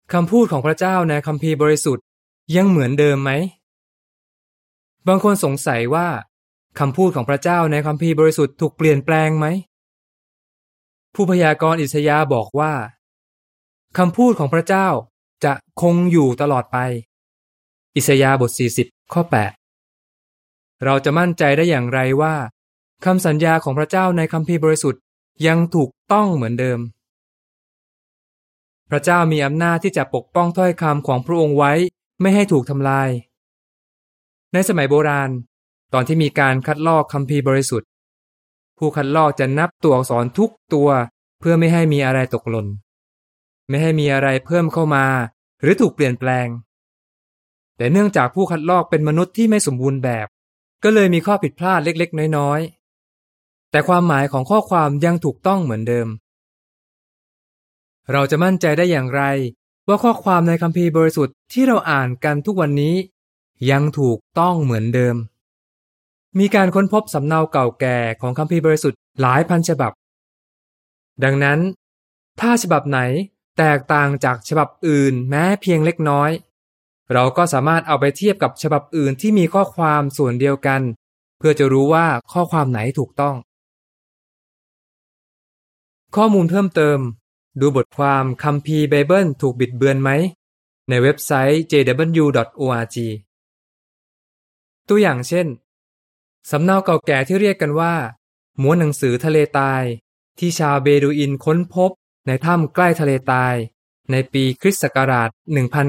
คำพูดของพระเจ้าในคัมภีร์บริสุทธิ์ยังเหมือนเดิมไหมบางคนสงสัยว่าคำพูดของพระเจ้าในคัมภีร์บริสุทธิ์ถูกเปลี่ยนแปลงไหมผู้พยากรณ์อิสยาห์บอกว่าคำพูดของพระเจ้าจะคงอยู่ตลอดไปอิสยาห์บท40ข้อ8เราจะมั่นใจได้อย่างไรว่าคำสัญญาของพระเจ้าในคัมภีร์บริสุทธิ์ยังถูกต้องเหมือนเดิมพระเจ้ามีอำนาจที่จะปกป้องถ้อยคำของพระองค์ไว้ไม่ให้ถูกทำลายในสมัยโบราณตอนที่มีการคัดลอกคัมภีร์บริสุทธิ์ผู้คัดลอกจะนับตัวอักษรทุกตัวเพื่อไม่ให้มีอะไรตกหล่นไม่ให้มีอะไรเพิ่มเข้ามาหรือถูกเปลี่ยนแปลงแต่เนื่องจากผู้คัดลอกเป็นมนุษย์ที่ไม่สมบูรณ์แบบก็เลยมีข้อผิดพลาดเล็กๆน้อยๆแต่ความหมายของข้อความยังถูกต้องเหมือนเดิมเราจะมั่นใจได้อย่างไรว่าข้อความในคัมภีร์บริสุทธิ์ที่เราอ่านกันทุกวันนี้ยังถูกต้องเหมือนเดิมมีการค้นพบสำเนาเก่าแก่ของคัมภีร์บริสุทธิ์หลายพันฉบับดังนั้นถ้าฉบับไหนแตกต่างจากฉบับอื่นแม้เพียงเล็กน้อยเราก็สามารถเอาไปเทียบกับฉบับอื่นที่มีข้อความส่วนเดียวกันเพื่อจะรู้ว่าข้อความไหนถูกต้องข้อมูลเพิ่มเติมดูบทความคัมภีร์ไบเบิลถูกบิดเบือนไหมในเว็บไซต์ jw.org ตัวอย่างเช่นสำเนาเก่าแก่ที่เรียกกันว่าม้วนหนังสือทะเลตายที่ชาวเบดูอินค้นพบในถ้ำใกล้ทะเลตายในปีคริสต์ศักราช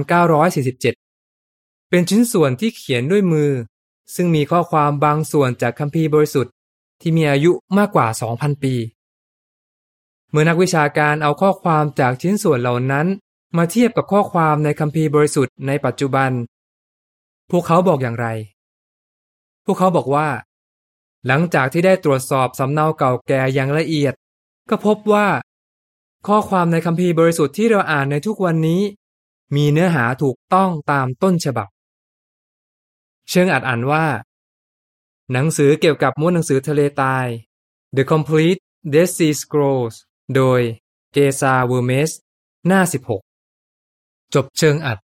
1947 เป็นชิ้นส่วนที่เขียนด้วยมือซึ่งมีข้อความบางส่วนจากคัมภีร์บริสุทธิ์ที่มีอายุมากกว่า 2,000 ปีเมื่อนักวิชาการเอาข้อความจากชิ้นส่วนเหล่านั้นมาเทียบกับข้อความในคัมภีร์บริสุทธิ์ในปัจจุบันพวกเขาบอกอย่างไรพวกเขาบอกว่าหลังจากที่ได้ตรวจสอบสำเนาเก่าแก่อย่างละเอียดก็พบว่าข้อความในคัมภีร์บริสุทธิ์ที่เราอ่านในทุกวันนี้มีเนื้อหาถูกต้องตามต้นฉบับเชิงอ่านว่าหนังสือเกี่ยวกับม้วนหนังสือทะเลตาย The Complete Dead Sea Scrolls โดยเกซาเวอร์เมสหน้า16จบเชิงอัด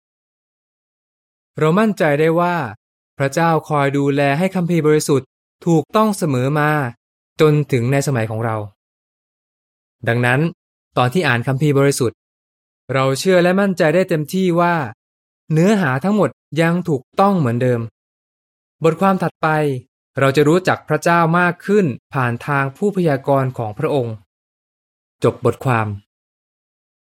เรามั่นใจได้ว่าพระเจ้าคอยดูแลให้คัมภีร์บริสุทธิ์ถูกต้องเสมอมาจนถึงในสมัยของเราดังนั้นตอนที่อ่านคัมภีร์บริสุทธิ์เราเชื่อและมั่นใจได้เต็มที่ว่าเนื้อหาทั้งหมดยังถูกต้องเหมือนเดิมบทความถัดไปเราจะรู้จักพระเจ้ามากขึ้นผ่านทางผู้พยากรณ์ของพระองค์จบบทความ